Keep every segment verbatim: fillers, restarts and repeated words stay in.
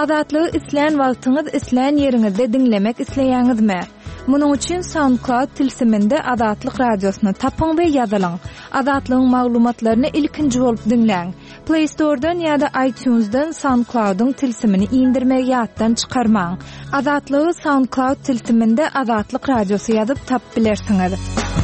Adatlygy isleýän wagtyňyz isleýän ýeriňizde dinlemek isleýäňizmi? Munuň üçin SoundCloud tilsiminde Adatlyk radiosyny tapyň we ýazylaň. Adatlygyň maglumatlaryny ilkinji bolup dinläň. Play Store'dan ýa-da iTunes'dan SoundCloud'un tilsimini indirmegi ýatdan çykarmaň. Adatlygy SoundCloud tilsiminde Adatlyk radiosy ýazyp tap bilersiňiz.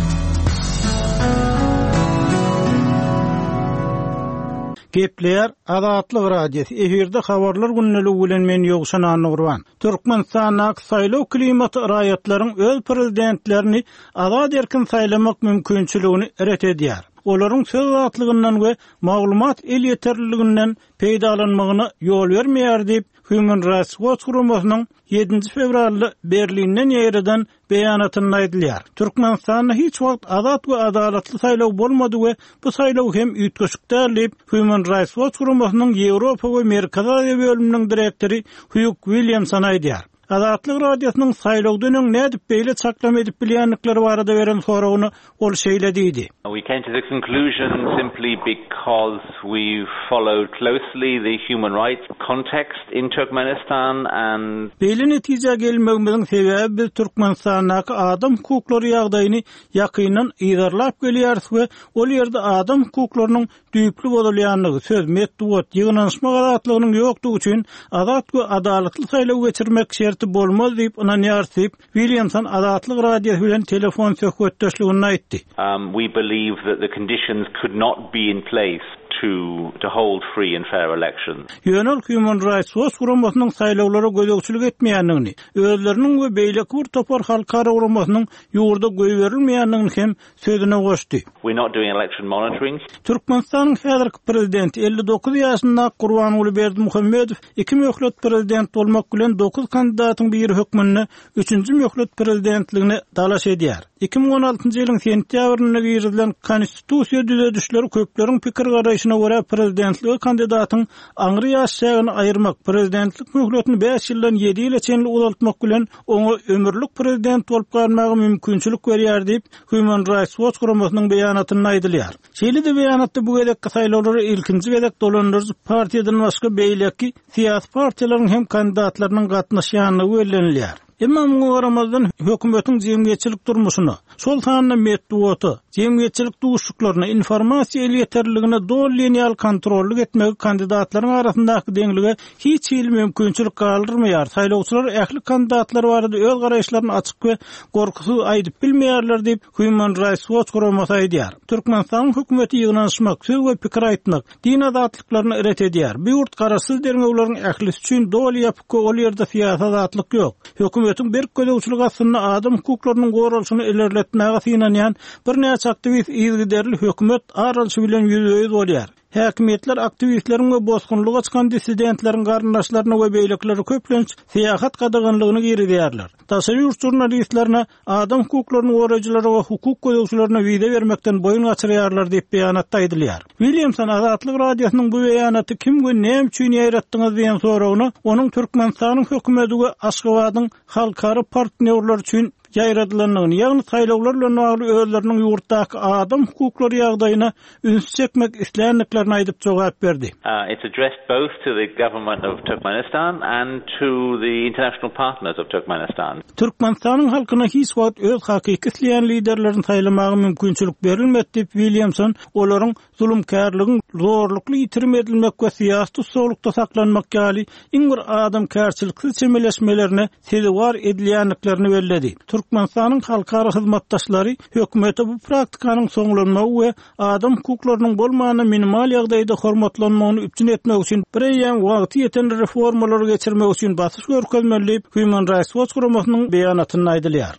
Gepler Adatlyk radiosu efirde habarlar günneligi bilen men ýogşan Anurwan. Türkmenistan'da saýlaw klimaty raýatlaryň öz prezidentlerini azad erkin saýlamak mümkinçiligini eret edýär. Olaryň söz azatlygynyň we maglumat el ýeterliliginden peýdalanmagyna ýol bermeýär diýip Human Rights Watch guramasynyň ýedinji fevralda Berlinden ýereden beýanatyny aýdylýar. Türkmenistanda hiç wagt azat we adalatly saýlaw bolmady we bu saýlaw hem üýtgeçikdir diýip Human Rights Watch guramasynyň Ýewropa we Amerika bölüminiň direktori Hugh Williamson aýdýar. Adatlyk radiosynyň saýlaw döneň nädip beýle çaklam edip bilýänlikleri barada beren soragyny ol şeýle diýdi. We came to the conclusion simply because we followed closely the human rights context in Turkmenistan and beýle netije gelmegimiziň sebebi biz Türkmenistandaky adam hukuklary ýagdaýyny ýakyndan ýygarlap gelýäris we ol ýerde adam hukuklarynyň düýpli bolýanlygy söz metduat ýygnanyşma adatlygynyň ýokdugy üçin azat we adalatly saýlaw geçirmek şert bolmaz diýip onan ýarsyp Williamson Adatlyk radiosu bilen telefon söhbetdeşligini aýtdy. Um, we believe that the conditions could not be in place to to hold free and fair elections. Ýönel Human Rights Watch guramasynyň saýlawlara gözegçilik etmeýändigini, özleriniň we beýleki bir topar halkara guramasynyň ýurda göý berilmeýändigini hem sözüne goşdy. We're not doing election monitoring. Türkmenistanyň häzirki prezidenti elli dokuz ýaşynda Gurbanuly Berdimuhammedow iki möhlet prezident bolmak bilen dokuz kandidatyň bir hökmünde üçünji möhlet prezidentligine dalaş edýär. iki bin on altynjy ýylyň sentýabrynda girilen konstitusiýa düzedişleri köpleriň pikir garaýşyna görä prezidentligi kandidatyň aňry ýaşagyny aýyrmak, prezidentlik möhletini beş ýyldan ýedi ýyla çenli uzaltmak bilen oňa ömürlük prezident bolup galmagy mümkinçilik berýär diýip Human Rights Watch guramasynyň beýanatyny aýdylýar. Şeýle-de beýanatda bu gedekki saýlawlary ilkinji gedek dolandyrjy partiýadan başga beýleki siýasy partiýalaryň hem kandidatlarynyň gatnaşýanyny bellenilýär. Emma muňa garamazdan hökümetiň jemgyýetçilik durmuşyna, şol sanyna metduaty, jemgyýetçilik duşuklaryna, informasiýa ýeterligine dol lineal kontrolly etmegi kandidatlaryň arasyndaky deňlige hiç ýyl mümkinçilik galdyrmaýar. Saýlawçylar ähli kandidatlar barada öz garaýşlaryny açyk we gorkusy aýdyp bilmeýärler diýip Human Rights Watch guramasy aýdýar. Türkmenistan hökümeti ýygnanyşmak, söz we pikir aýtmak, din azatlyklaryny eret edýär. Bu ýurt garaşsyz derňewlaryň ähli üçin dol ýapyk ol ýerde siýasat azatlyk ýok. Hökümetin bir gözegçilik aslında adam hukuklarynyň goralşyny ilerletmäge synanýan bir näçe aktivist ýygyderli hökümet aralşy bilen ýüzüýüz bolýar. Häkimetler aktivistleriň we bozgunlyk açkan dissidentleriň garyndaşlaryna we beýlekleri köplenç siýasat gadagynlygyny giridýärler. Taşary ýurt jurnalistlerine adam hukuklaryny gorajylary we hukuk gözegçilerine wiza bermekden boyun gaçyrýarlar diýip beýanatda aýdylýar. Williamson Adatlyk radiosynyň bu beýanaty kim we näme üçin ýaratdyňyz diýen soragyny onuň Türkmenistanyň hökümeti we Aşgabatyň halkara partnerler üçin ýaýradylanlygyny, ýagny saýlawlar bilen bagly özleriniň ýurtdaky adam hukuklary ýagdaýyna üns çekmek isleýänliklerini aýdyp jogap berdi. Uh, it's addressed both to the government of Turkmenistan and to the international partners of Turkmenistan. Türkmenistanyň halkyna hiç wagt öz hakyky isleýän liderlerini saýlamagy mümkinçilik berilmedi diýip Williamson olaryň zulümkärligiň zorlukly ýitirme edilmek we siýasy soğlukda saklanmak ýaly iň bir adam kärçilikli çemeleşmelerine sebäp edilýänliklerini belledi. Türkmenistanyň halkara hyzmatdaşlary hökümete bu praktikanyň soňlanmagy we adam hukuklarynyň bolmagyny minimal ýagdaýda hormatlanmagyny üpçün etmek üçin birýän wagty ýeten reformalary geçirmek üçin basyş görkezmeli Human Rights Watch guramasynyň beýanatyny aýdylýar.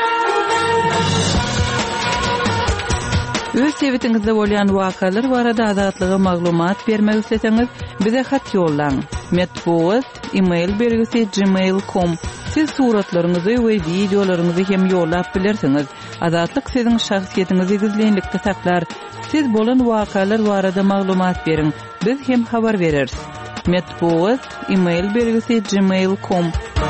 Öz sebetiňizde bolýan wakalar barada azatlyga maglumat bermek isleseňiz bize hat ýollaň. Metbuat email bergisi gmail dot com. Siz suratlaryňyzy we videolaryňyzy hem ýollap bilersiňiz. Azatlyk siziň şahsiýetiňizi gizlenlikde saklar. Siz bolan wakalar barada maglumat beriň. Biz hem habar bereriz. Metbuat email bergisi gmail dot com.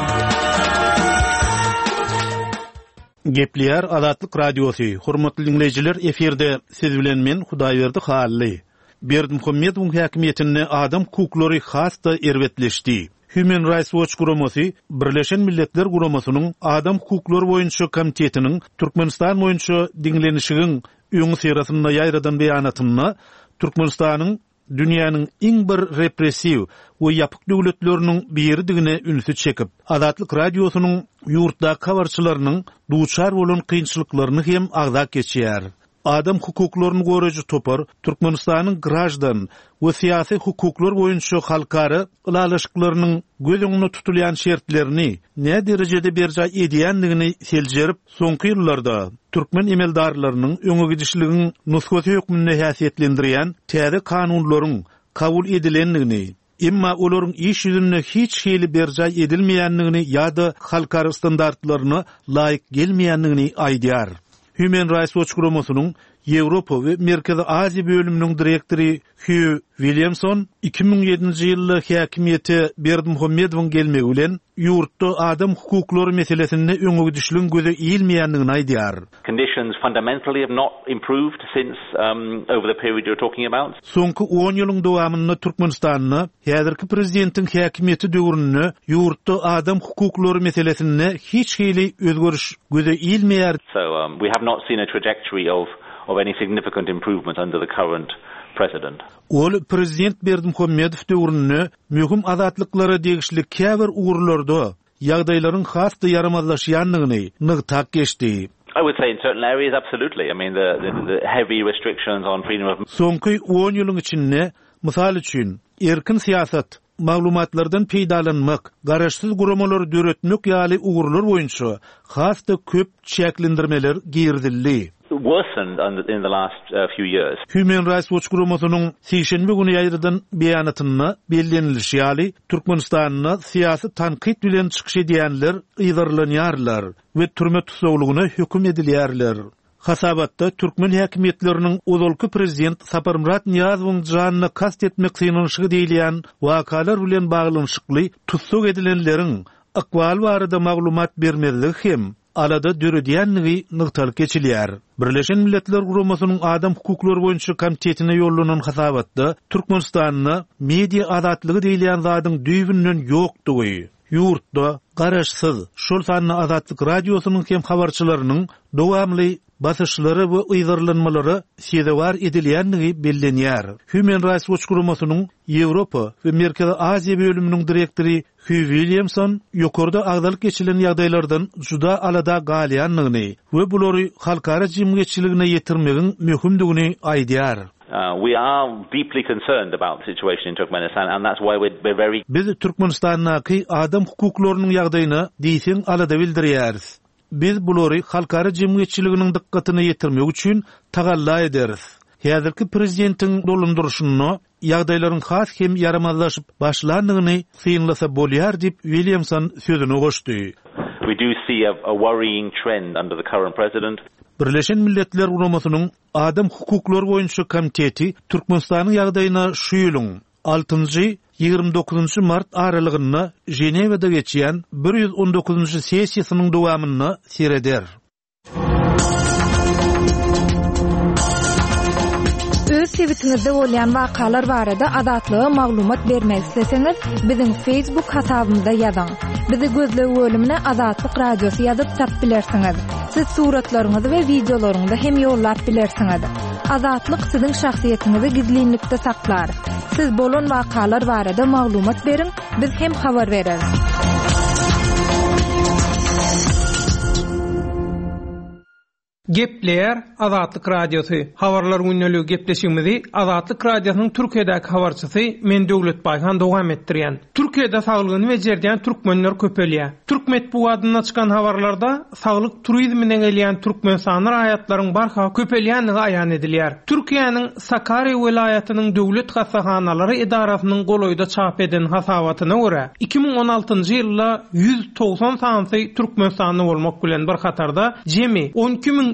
Gepler Adatlyk radiosu. Hormatly dinleyijiler, eferde siz bilen men Hudaýberdi Hally. Berdimuhammedow häkimetinde adam hukuklary hasda erwetleşdi. Human Rights Watch guramasy Birleşen Milletler Guramasynyň Adam Hukuklary boýunça komitetiniň Türkmenistan boýunça diňlenişigiň öňü serasyna ýaýradan beýanatyna Türkmenistanyň dünýäniň iň bir repressiw we ýapyk döwletleriniň biridigine ünsi çekip, Azatlyk radiosynyň ýurtda habarçylarynyň duçar bolan kynçylyklaryny hem agzak geçýär. Adam hukuklaryny goraýjy topar Türkmenistanyň grajdan we syýasy hukuklar boýunça halkary ulalaşyklarynyň gözüňde tutulýan şertlerini ne derejede berja edýändigini seljerip, soňky ýyllarda türkmen emeldarlarynyň öňe gidişliginiň nusgaty hökmüne häsiýetlendirýän täze kanunlaryň kabul edilendigini, emma olaryň iş ýüzünde hiç hili berja edilmeýändigini ýa-da halkary standartlaryna laýyk gelmeýändigini aýdýar. Human Rights Watch guramasynyň Ýewropa we Merkezi Aziýa bölüminiň direktori Hugh Williamson iki bin ýedinji ýylda häkimiýeti Berdimuhammedowyň gelmegi bilen ýurtda adam hukuklary meselesinde öňe gidişligiň göze iýilmeýändigini aýdýar. Conditions fundamentally have not improved since um, over the period you're talking about. Soňky on ýylyň dowamynda Türkmenistanyň häzirki prezidentiň häkimiýeti döwründe ýurtda adam hukuklary meselesinde hiç hili özgörüş göze iýilmeýär. So um, we have not seen a trajectory of of any significant improvement under the current president. Ol prezident Berdimuhammedow döwründe möhüm azatlyklara degişli käbir uğurlarda ýagdaýlaryň hasda yaramazlaşýanlygyny nygtak geçdi. I would say in certain areas absolutely. I mean the, the, the heavy restrictions on freedom of Soňky on ýylyň içinde mysal üçin erkin siýasat, maglumatlardan peýdalanmak, garaşsyz guramalar döretmek ýaly uğurlar boýunça hasda köp çäklendirmeler girdildi. Worsened in the last uh, few years. Human Rights Watch guramasynyň seýşenbe güni ýaýradan beýanatyna bellenilýär ýaly Türkmenistanyň syýasy tanqid bilen çykyş edýänler ýygyrlanýarlar we türme tutsaglygyna hökm edilýärler. Hasabatda Türkmen häkimiýetleriniň ozalky prezident Saparmurat Niýazowyň janyna kast etmek synanyşygy diýilýän wakalar bilen baglanyşykly tutsag edilenleriň akwal barada maglumat bermezligi hem alada döredýänligi nygtalyk geçilýär. Birleşen Milletler Guramasynyň Adam Hukuklary boýunça komitetine ýollanan hasabatda Türkmenistanyň media azatlygy diýilýän zadyň düýbünden ýokdugy, ýurtda garaşsyz, şol sanly Azatlyk radiosynyň hem habarçylarynyň dowamly basyşlary we ýygyrlanmalary seýdewar edilýändigi bellenýär. Human Rights Watch guramasynyň Ýewropa we Merkezi Aziýa bölüminiň direktori Hugh Williamson ýokarda agdalyk geçilen ýagdaýlardan juda alada galýanlygyny we bulary halkara jemgyýetçiligine ýetirmegiň möhümdigini aýdýar. Uh, we are deeply concerned about the situation in Turkmenistan, and that's why we're, we're very... Biz Türkmenistanyň adam hukuklarynyň ýagdaýyna diýsen alada bildirýäris. Biz bulary halkara jemgyýetçiliginiň dikkatine ýetirmek üçin tagalla ederiz. Häzirki prezidentiň dolandyrşyny ýagdaýlaryň has hem yaramazlaşyp başlandygyny synlasa bolýar dip Williamson sözüne goşdy. We do see a, a worrying trend under the current president. Birleşen Milletler Guramasynyň Adam Hukuklary boýunça komiteti Türkmenistanyň ýagdaýyna şu ýylyň altynjy ýygrimi dokuzunçy mart aralygynda Ženewada geçýän bir ýüz on dokuzunçy sessiýasynyň dowamyny sereder. Öz sebitiňizde bolýan wakalar barada adatlyga maglumat bermek isteseňiz, biziň Facebook hasabymyzda ýazyň. Bizi gözlegi bölümine Azatlyk Radiosy ýazyp tap bilersiňiz. Siz suratlaryňyzy we videolaryňyzy hem ýollap bilersiňiz. Azatlyk siziň şahsiýetiniňizi gizlinlikde saklar. Siz bolan wakalar barada maglumat beriň, biz hem habar bereriz. Gepler Azatlyk Radiosu. Habarlar günneligi gepleşigimizi Azatlyk Radiosynyň Türkiýedäki habarçysy Men Döwlet Baýhan dowam etdirýän. Türkiýede saglygyny bejerýän türkmenler köpelýär. Türkmet bu adyna çykan habarlarda saglyk turizmine gelýän türkmenistanyň raýatlaryň barha köpelýändigi aýan edilýär. Türkiýanyň Sakarya welaýatynyň döwlet hasahanalary idarasynyň goloýda çap eden hasabatyna görä iki bin on altyncy ýylda ýüz togson sansy türkmenistanyň bolmak bilen bir hatarda jemi on iki bin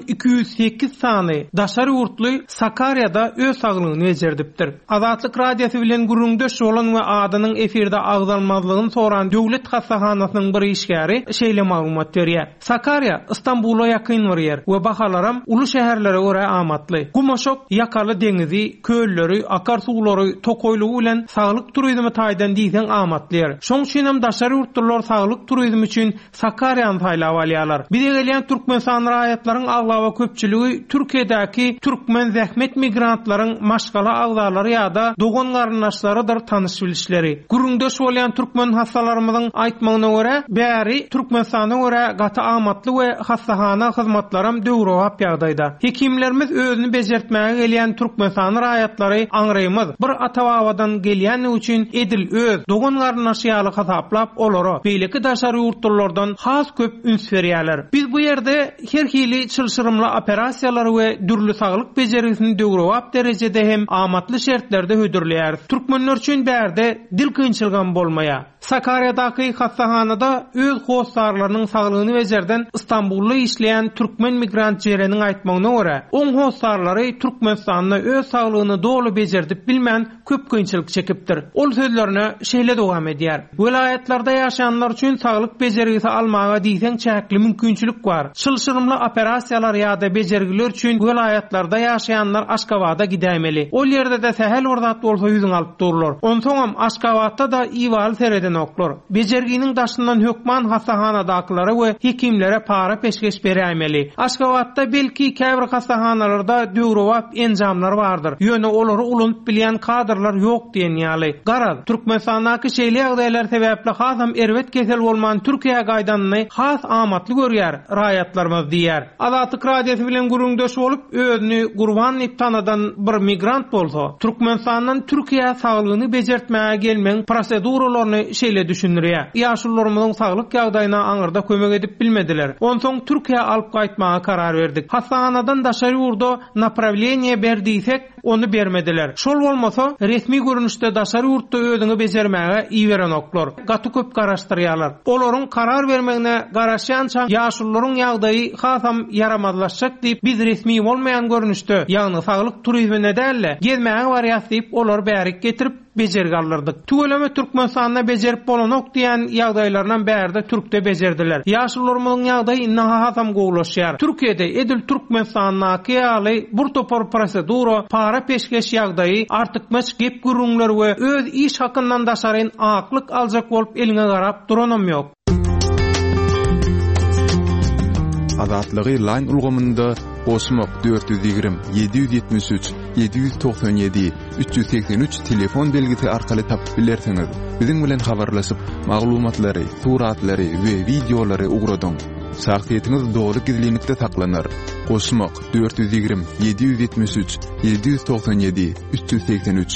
iki yüz sekiz sany daşary urtly Sakaryada öz saglygyny becerdipdir. Azatlyk radiosu bilen gurrundaş bolan we adynyň efirde agdalmazlygyny soran döwlet hassahanasynyň bir işgäri şeýle maglumat berýär. Sakarya İstanbul'a ýakyn bir ýer we bahalaram uly şäherlere görä amatly. Gumaşok ýakaly deňizi, kölleri, akar suwlary, tokoylugy bilen saglyk turizmi taýdan diýsen amatly ýer. Şoň üçin hem daşary urtlar saglyk turizmi üçin Sakaryany taýlap alýarlar. Bize gelýän türkmen raýatlaryň aglawa köpçüligi Türkiýedäki türkmen zähmet migrantlaryň maşgala agdalary ýa-da dogan garyndaşlarydyr tanyş bilişleri. Gurrundaş bolýan türkmen hassalarymyzyň aýtmagyna görä, bäri Türkmenistana görä gaty amatly we hassahana hyzmatlarym döwrewap ýagdaýda. Hekimlerimiz özüni bejertmäge gelýän Türkmenistan raýatlary aňraýmaz. Bir atababadan gelýän üçin edil öz dogan garyndaşyaly hasaplap olary beýleki daşary urtlardan has köp üns berýärler. Biz bu ýerde her hili çylşyrymly operasiýalar we dürli saglyk bejerisini döwrewap derejede hem amatly şertlerde hödürleýär. Türkmenler üçin bärde dil kynçylygy bolmaýa. Sakarya'daki hastahanada öz hostarlarının saglygyny bejerden İstanbul'da işleyen Türkmen migrant jereniň aýtmagyna görä, oň hostarlary Türkmenistanda öz saglygyny dolu bejerdip bilmän köp kynçylyk çekipdir. Ol sözlerine şeýle dowam edýär. Vilayatlarda ýaşayanlar üçin saglyk bejerisi almaga diýsen çäkli mümkinçilik bar. Çylşyrymly operasiýalar ýa-da bejergiler üçin vilayatlarda ýaşayanlar Aşgabatda gidämeli. Ol ýerde de sähel ordat bolsa ýüzüň alyp dururlar. Onsoňam Aşgabatda da iwal sereden oklar. Bejerginiň daşyndan hökman hastahanadakylary we hekimlere para peşkeş berýärmeli. Aşgabatda belki käbir hastahanalarda döwrewap enjamlar bardyr. Ýöne olary ulanyp bilýän kadrlar ýok diýen ýaly. Garaz, Türkmenistanaky şeýle ýagdaýlar sebäpli hasam erwet kesel bolman Türkiýe gaýdanyny has amatly görýär raýatlarymyz diýär. Azatlyk radiosu bilen gurrundaş bolup özüni gurban diýip tanadan bir migrant bolsa, Türkmenistanyň Türkiýe saglygyny bejertmäge gelmeň proseduralaryny şeýle düşünürýär. Ýaşullarymyzyň saglyk ýagdaýyna aňyrda kömek edip bilmediler. Onsoň Türkiýe alyp gaýtmaga karar berdik. Hastahanadan daşary urda направление berdiýsek, onu bermediler. Şol bolmasa resmi görünüşde daşary urtda özüňi bejermäge iýeren oklar. Gaty köp garaşdyrýarlar. Olaryň karar bermegine garaşýança ýaşullaryň ýagdaýy hasam yaramazlaşjak diýip biz resmi bolmaýan görünüşde, ýagny saglyk turizmine dälle gezmäge barýas diýip olar bärik getirip bejergi alyrdyk. Tügeleme Türkmenistanda bejerip bolanok diýen ýagdaýlardan bärde türkde bejerdiler. Ýaşullarymyň ýagdaýy naha hasam gowlaşýar. Türkiýede edil Türkmenistanaky ýaly bir topar prosedura para peşkeş ýagdaýy artykmaç gep gurrunlar we öz iş hakyndan daşaryn aklyk aljak bolup eline garap duranam ýok. Azatlygy line ulgamynda Osmok dört yüz yirmi yedi yüz yetmiş üç yedi yüz doksan yedi üç yüz seksen üç telefon belgisi arkaly tapyp bilersiňiz. Biziň bilen habarlaşyp maglumatlary, suratlary we videolary ugradyň. Şahsiýetiniz dogry gizlilikde saklanır. Osmok dört yüz yirmi yedi yüz yetmiş üç yedi yüz doksan yedi üç yüz seksen üç.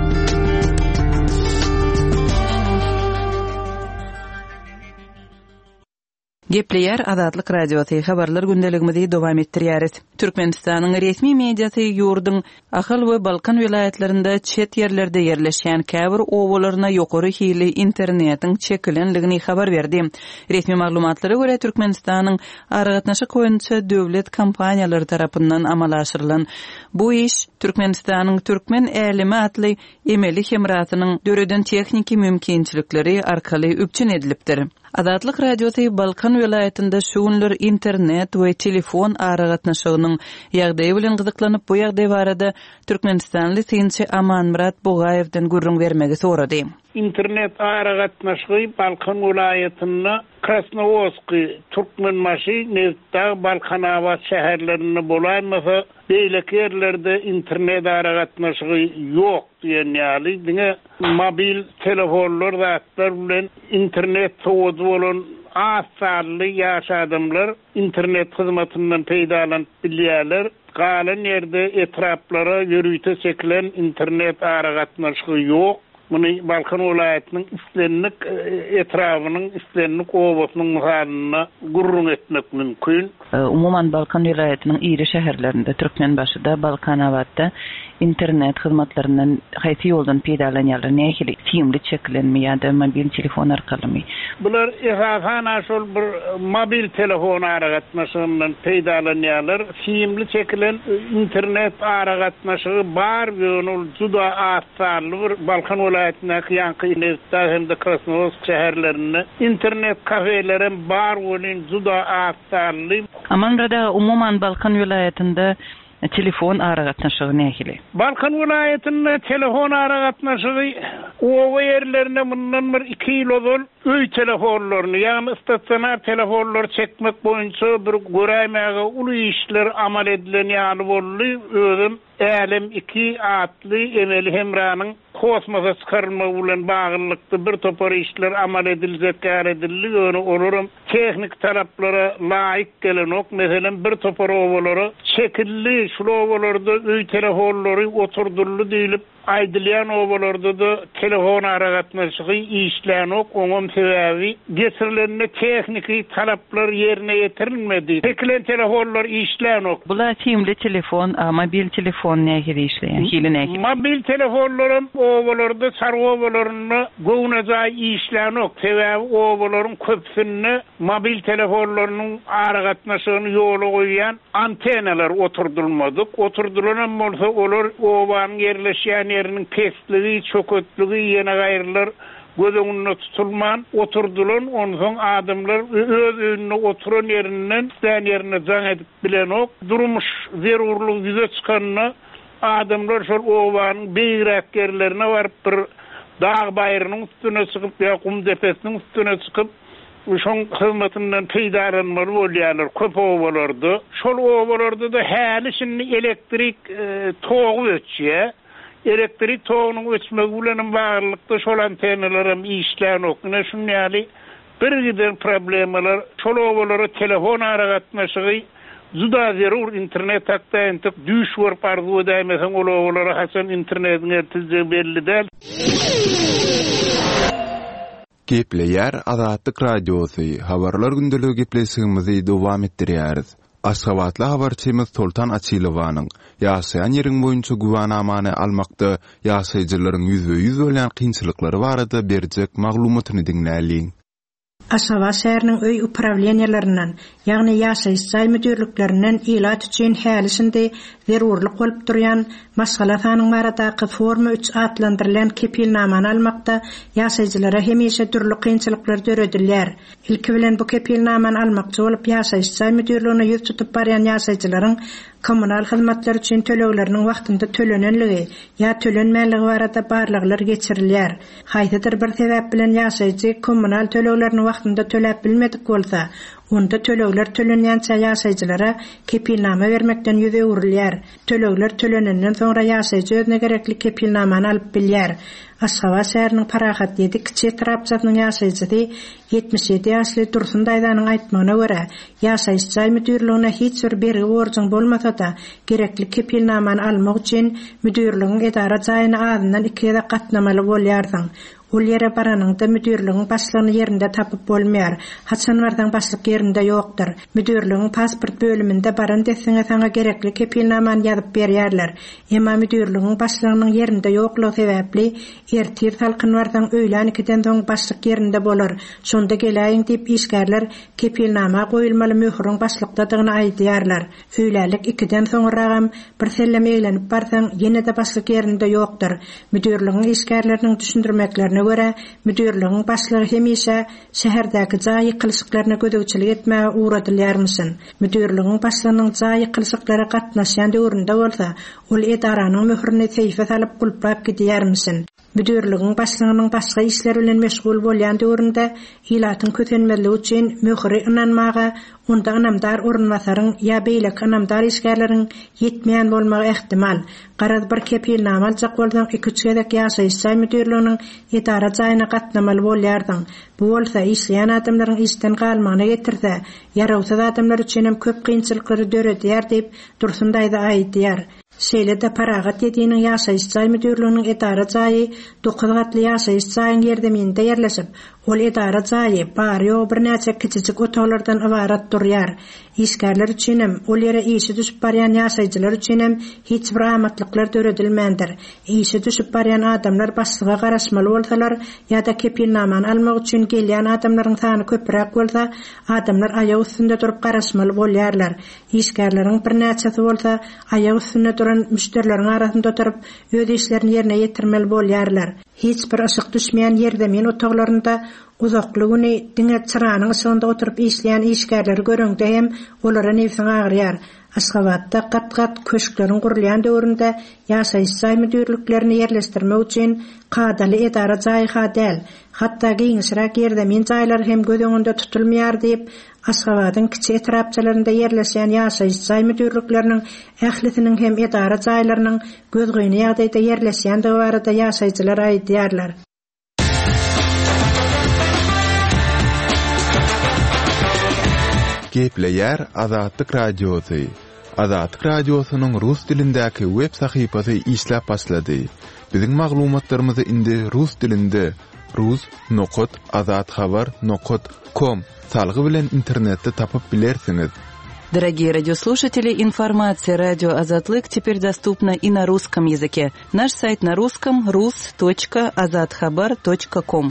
Gepleýär Azatlyk radiosy habarlar gündeligimizi dowam etdirýäris. Türkmenistanyň resmi mediasy ýurduň Ahal we Balkan vilayatlarynda çet ýerlerde ýerleşýän käbir owalaryna ýokary hili internetiň çekilenligini habar berdi. Resmi maglumatlara görä Türkmenistanyň aragatnaşyk boýunça döwlet kompaniýalary tarapyndan amala aşyrylan bu iş Türkmenistanyň türkmen elimi atly emeli hemratynyň döreden tekniki mümkinçilikleri arkaly üpçün edilipdir. Azatlyk radiosy Balkan vilayatynda şuňlar internet we telefon aragatnaşygynyň ýagdaýy bilen gyzyklanyp bu ýagdaý barada Türkmenistanly Sinçi Amanmurat Bogaýewden gurrun bermegi sorady. İnternet aragatnaşygy Balkan vilayatynda Krasnovodski, Türkmenmaşy, Neftdağ, Balkanawat şäherlerinde bolanmasa beýleki ýerlerde internet aragatnaşygy ýok diýen ýaly. Diňe mobil telefonlar zatlar bilen internet soňuzy bolan az sanly ýaş adamlar internet hyzmatyndan peýdalanyp bilýärler. Galan ýerde etraplara ýörüýte çekilen internet aragatnaşygy ýok. Bunu Balkan vilayatynyň islenlik etrafynyň islenlik owasynyň halyna gurrun etmek mümkin. Umuman Balkan vilayatynyň iri şäherlerinde Türkmenbaşyda, Balkanawatda internet hyzmatlarynyň haýsy ýoldan peýdalanýarlar nähili tiýimli çekilenmi ýa-da mobil telefon arkalymy? Bular esasan şol bir mobil telefon aragatmaşyndan peýdalanýarlar. Tiýimli çekilen internet aragatmaşygy bar ýönül juda asanly bir Balkan welaýatynyň ýanky internetde hem de Krasnoyarsk şäherlerinde internet kafeleriň bar bolyn juda asanly. Aman da umuman Balkan welaýatynda telefon aragatnaşygy nähili? Balkan welaýatynda telefon aragatnaşygy o ýerlerinde mundan bir iki ýyl ozal öý telefonlaryny, ýa-ni statsionar telefonlar çekmek boýunça bir görämäge uly işler amal edilen ýaly boldy. Özüm älim iki atly emeli hemranyň kosmosa çykarylmagy bilen baglanykdy bir topar işler amal ediljek edildi. Öňe olurum tehnik taraplara laýyk gelenok, meselem bir topar owalary çekilli şol owalarda öý telefonlary oturdurly diýilip aýdylýan owalarda da telefon aragatmaşygy işlänok, oňam sebäbi geçirilenme tehniki talaplar ýerine ýetirilmedi. Çekilen telefonlar işlänok. Bular tiýimli telefon, mobil telefon nähili işleýän? Hili nähili? Mobil telefonlarym owalarda sarwa owalaryny goňaja işlänok. Sebäbi owalaryň köpsini mobil telefonlarynyň aragatmaşygyny ýola goýýan antenalar oturdulmadyk. Oturdulan bolsa olar owanyň ýerleşýän ýeriniň pestligi, çökötligi ýene gaýrylar gözüňde tutulman oturdulan, onsoň adamlar öz öňünde oturan ýerinden sän ýerine jaň edip bilenok. Durmuş zerurlyk ýüze çykanyna adamlar şol owanyň beýrek ýerlerine baryp bir dağ baýrynyň üstüne çykyp ýa kum depesiniň üstüne çykyp şoň hyzmatynyň peýdalanmaly bolýarlar köp owalarda. Şol owalarda da häli şimdi elektrik e, togy öçýär. Elektrik togynyň öçmegi bilen baglykda şol antenalaram işlänok. Näme şunýaly bir gider problemalar şol owalara telefon aragatmaşygy juda zerur internet hakda düş wer pardy edämesen ol owalara hasan internetine tizge belli däl. Gepleýär Azatlyk radiosy. Habarlar gündeligi gepleşigimizi dowam etdirýäris. Aşgabatly habarçymyz Sultan Açylowanyň ýaşaýan ýeriň boýunça guwanamany almakda ýaşaýjylaryň ýüzbe ýüz bolýan kynçylyklary barada berjek maglumatyny diňläliň. Aşgabat şäheriniň öý upravleniýalarynyň, ýagny ýaşaýyş jaý müdürliklerinden ilat üçin hälisinde zerurlyk bolup durýan masgala sanyň baradaky forma üç atlandyrylan kepilnamany almakda ýaşaýjylara hemişe türlü kynçylyklar döredilýär. Ilki bilen bu kepilnamany almakçy bolup ýaşaýyş jaý müdürligine ýüz tutup barýan ýaşaýjylaryň kommunal hyzmatlar üçin tölegleriniň wagtynda tölenenligi ýa tölenmäligi barada barlyklar geçirilýär. Haýdydyr bir sebäp bilen ýaşaýjy kommunal töleglerini wagtynda töläp bilmedik bolsa, onda tölegler tölenýänçä ýaşaýjylara kepilnama bermekden ýüze urilýär. Tölegler tölenenden soňra ýaşaýjy özüne gerekli kepilnamany alyp bilýär. Aşgabat şäheriniň Parahat ýedi kiçi trapçasynyň ýaşaýjysy ýetmiş ýedi ýaşly Dursun daýdanyň aýtmagyna görä, ýaşaýyş jaý müdürligine hiç bir bergi borjun bolmasa da gerekli kepilnamany almak üçin müdürligiň edara jaýyna adından iki ýa-da gatnamaly bolýardyň. Ol ýere baranyňda müdürligiň başlygyny ýerinde tapyp bolmaýar. Haçan bardan başlyk ýerinde ýokdur. Müdürligiň pasport bölüminde baran desňe saňa gerekli kepilnamany ýazyp berýärler. Emma müdürligiň başlygynyň ýerinde ýoklugy sebäpli ertir salkyn bardan öýlen ikiden soň başlyk ýerinde bolar. Şonda geläýin diýip işgärler kepilnama goýulmaly möhürüň başlykdadygyny aýdýarlar. Öýlälik ikiden soňragam bir sellem eýlenip barsaň ýene-de başlyk ýerinde ýokdur. Müdürligiň işgärleriniň düşündirmeklerine göre müdürligiň başlygy hemişe şäherdäki jaý kylşyklaryna gödөгçilik etmäge uğradylýarmyşyn. Müdürligiň başlygynyň jaý kylşyklary gatnaşýan döwründe bolsa, ol edaranyň möhürüni seýfe salyp gulpap gidýärmyşyn. Müdürligiň başlygynyň başga işler bilen meşgul bolýan döwründe ilatyň kötenmeligi üçin möhüri ynanmaga, onda anamdar orunbasaryň ýa beýlek anamdar işgärleriň ýetmeýän bolmagy ähtimal. Garaz bir kepilnama aljak bolsaň iki üç gedek ýaşaýyş jaý müdürliginiň edara jaýyna gatnamaly bolýardyň. Bu bolsa işleýän adamlaryň işden galmagyna getirse, ýarawsız adamlar üçin hem köp kynçylyklary döredýär diýip Dursun daýda aýdýar. Şeýle-de Parahat ýediňiň ýaşaýyş jaý müdürliginiň edara jaýy dokuz gatly ýaşaýyş jaýyň ýerdeminde ýerleşip, ol edara jaýy bar ýok bir näçe kiçijik otaglardan ibarat durýar. İşgärler üçin hem ol ýere işi düşüp barýan ýaşaýjylar üçin hem hiç bir amatlyklar döredilmändir. İşi düşüp barýan adamlar başlyga garaşmaly bolsalar ýa-da kepilnamany almak üçin gelýän adamlaryň sany köpürek bolsa, adamlar aýak üstünde durup garaşmaly bolýarlar. İşgärleriň bir näçesi bolsa, aýak üstünde duran müşterileriň arasynda oturup öz işlerini ýerine ýetirmeli bolýarlar. Hiç bir ışık düşmeýän ýerde men otaglarynda uzakly güni diňe çyranyň ışığynda oturup işleýän işgärleri görüňde hem olara nefsiň agyrýar. Aşgabatda gat-gat köşkleriň gurulýan döwründe ýaşaýyş jaý müdürliklerini ýerleşdirmek üçin kadaly edara jaýha däl, hatda giňişräk ýerde men jaýlar hem göz öňünde tutulmaýar diýip Aşgabatyň kiçi etrapçalarynda ýerleşýän ýaşaýyş jaý müdürlikleriniň ählisiniň hem edara jaýlarynyň gözgöýüne ýagdaýda ýerleşýän barada ýaşaýjylar aýdýarlar. Gepleýär Azatlyk radiosy. Azatlyk radiosynyň rus dilindäki web sahypasy işläp başlady. Biziň maglumatlarymyzy indi rus dilinde rus nokot azatxabar nokot com salgy bilen internetde tapyp bilersiňiz. Дорогие радиослушатели, информация «Радио Азатлык» теперь доступна и на русском языке. Наш сайт на русском рус точка азатхабар точка ком.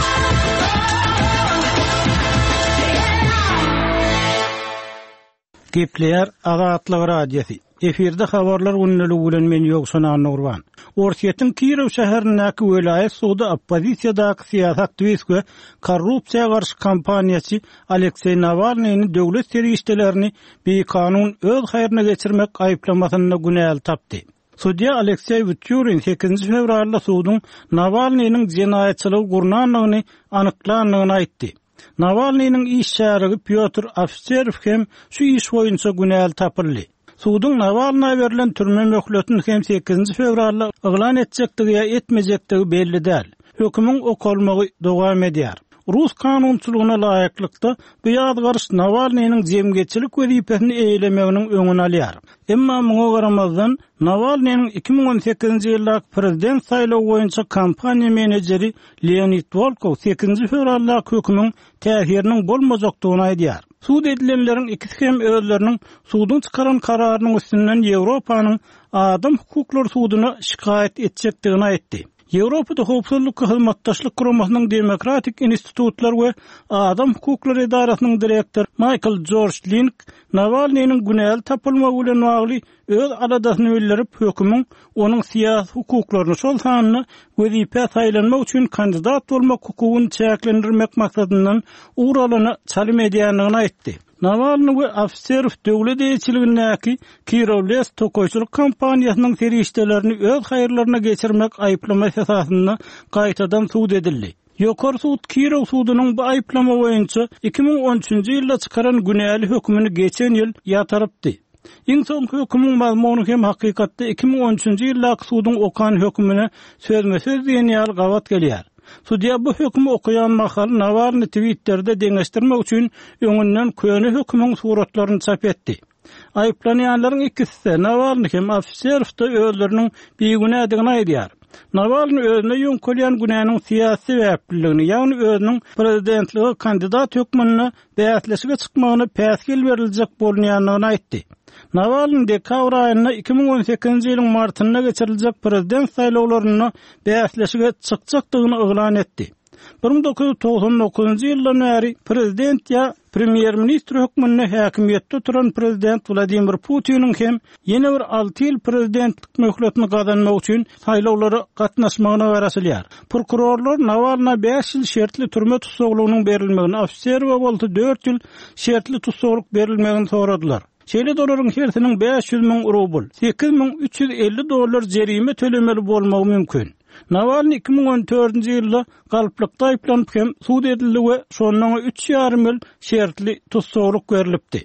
Gepleýär Azatlyk radiosi. Efirde habarlar unnulu bilen men ýokşan Nurwan. Orsiýetiň Kirow şäherindäki welaýat sudy oppozisiýadaky siýasat düýsge korrupsiýa garşy kampaniýaçy Aleksey Navalnyň döwlet serişdelerini bekanun öz haýryna geçirmek aýplamasyna günäl tapdy. Sudya Aleksey Vutyurin sekizinji fevralda sudyň Navalnyň jenaýatçylygy gurnanlygyny anyklandygyny aýtdy. Navalnyň iş şäherigi Pyotr Afserow hem şu iş boýunça günäl tapyldy. Sudyň Navalnyna berilen türme möhletini hem sekizinji fevralda eglan etjekdigi ýa etmejekdigi belli däl. Hökümüň okolmagy dowam edýär. Rus kanunçylygyna laýyklykda bu ýazgarys Navalnyň jemgeçilik wezipesini eýlemeginiň öňüni alýar. Emma muňa garamazdan Navalnyň iki ming on sekizinji ýyldaky prezident saýlawy boýunça kampaniýa menejeri Leonid Volkov sekizinji fevralda hökümüň täsiriniň bolmajakdygyny aýdýar. Sud edilenleriň ikisi hem özleriniň sudyň çykaran kararynyň üstünden Ýewropanyň adam hukuklary sudyna şikayet etjekdigini aýtdy. Ýewropada howpsuzlyk hyzmatdaşlyk guramasynyň demokratik institutlar we adam hukuklary idarasynyň direktor Michael George Link Navalnyň günäl tapylmagy bilen bagly öz aladasyny bildirip hökümüň onuň siýasy hukuklaryny şol sanyny wezipe saýlanmak üçin kandidat bolmak hukugyny çäklendirmek maksadyndan uralany çalym edýändigini aýtdy. Navalny we Afserow döwlet eýçiligindäki Kirowles tokoýçylyk kampaniýasynyň serişdelerini öz haýyrlaryna geçirmek aýplamasy esasynda gaýtadan suud edildi. Ýokary suud Kirow sudynyň bu aýplama boýunça iki ming on üçinji ýylda çykaran günäli hökmüni geçen ýyl ýatarypdy. Iň soňky hökümüň mazmuny hem hakykatda iki ming on üçinji ýyldaky sudyň okan hökmüne sözme-söz diýen ýaly gawat gelýär. Sudya bu hökümü okuyan mahal Navalny Twitter'de deňeşdirmek üçin öňünden köni hökümüň suratlaryny çap etdi. Aýplanýanlaryň ikisi Navalny hem Afserow da özleriniň beýgünädigini aýdýar. Navalny özüne ýöňkelýän günäniň siýasy wäpligini, ýagny özüniň prezidentligi kandidat hökmüne bäýatleşige çykmagyny päsgel beriljek bolýanlygyny aýtdy. Navalny dekabr aýyna iki ming on sekizinji ýylyň martynda geçiriljek prezident saýlawlaryna bäýatleşige çykjakdygyny eglan etdi. bir ming dokuz ýüz togson dokuzynjy ýyldan bäri prezident ýa premier ministr hökmüne häkimiýetde turan prezident Vladimir Putiniň hem ýene bir alty ýyl prezidentlik möhletini gazanmak üçin saýlawlara gatnaşmagyna garaşylýar. Prokurorlar Navalnyna beş ýyl şertli türme tutsaglygynyň berilmegini, Afserowa bolsa dört ýyl şertli tutsaglyk berilmegini soradylar. Şeýle dolaryň hertiniň beş ýüz miň rubl, sekiz miň üç ýüz elli dollar jerime tölemeli bolmagy mümkin. Navalny iki ming on dördünji ýylda galyplykda aýplanyp hem suud edildi we şondan üç ýarym ýyl şertli tutsaglyk berilipdi.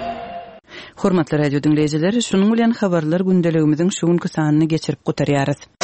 Hormatly radio dinleýijileri, şunuň bilen habarlar gündeligimiziň şu günkü sanyny geçirip gutarýarys.